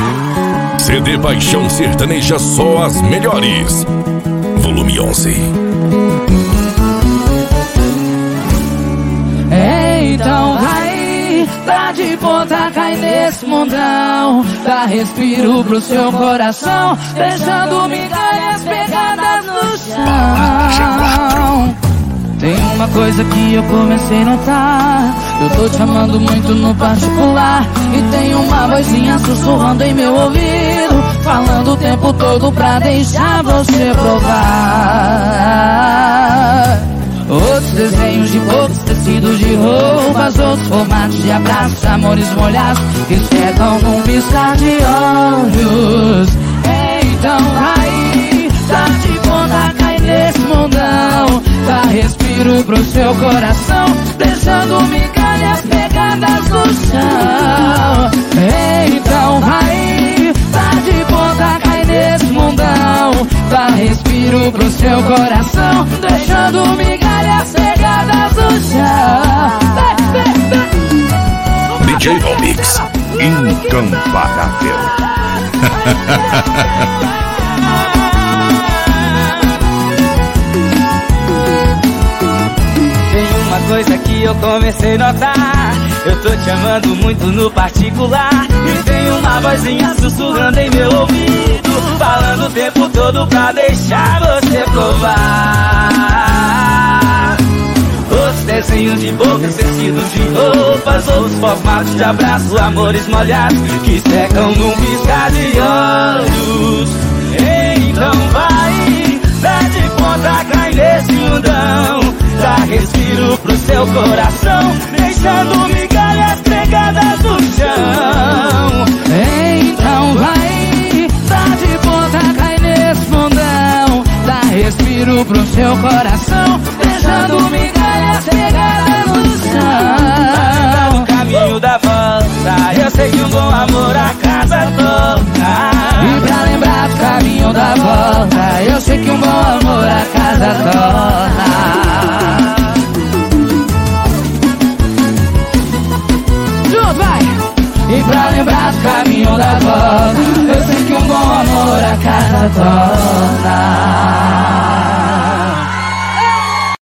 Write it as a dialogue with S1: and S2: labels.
S1: CD Paixão Sertaneja, só as melhores. Volume 11.
S2: Então vai, tá de ponta, cai nesse mundão. Dá respiro pro seu coração, deixando migalhas pegadas no chão. Tem uma coisa que eu comecei a notar: eu tô te amando muito no particular. E tem uma vozinha sussurrando em meu ouvido, falando o tempo todo pra deixar você provar. Outros desenhos de bocas, tecidos de roupas, outros formatos de abraços, amores molhados que secam num piscar de olhos. Então vai, tá de ponta, cai nesse mundão. Dá respiro pro seu coração, deixando migalhas pegadas no chão. Então vai, tá de ponta, cai nesse mundão. Dá respiro pro seu coração, deixando migalhas pegadas no chão.
S1: DJ Vomix, incomparável.
S2: Uma coisa que eu comecei a notar: eu tô te amando muito no particular. E tem uma vozinha sussurrando em meu ouvido, falando o tempo todo pra deixar você provar. Outros desenhos de bocas, tecidos de roupas, outros formatos de abraço, amores molhados que secam num piscar de olhos. Então vai, dá de ponta, cai nesse mundão. Dá respiro pro seu coração, deixando migalhas pegadas no chão. Então vai, dá de ponta, cai nesse mundão. Dá respiro pro seu coração, deixando migalhas pegadas no chão. No caminho da volta, eu sei que um bom amor a casa toda. E pra lembrar do caminho da volta, eu sei que um bom amor a casa toda. E pra lembrar do caminho da volta, eu sei que um bom amor a casa torna.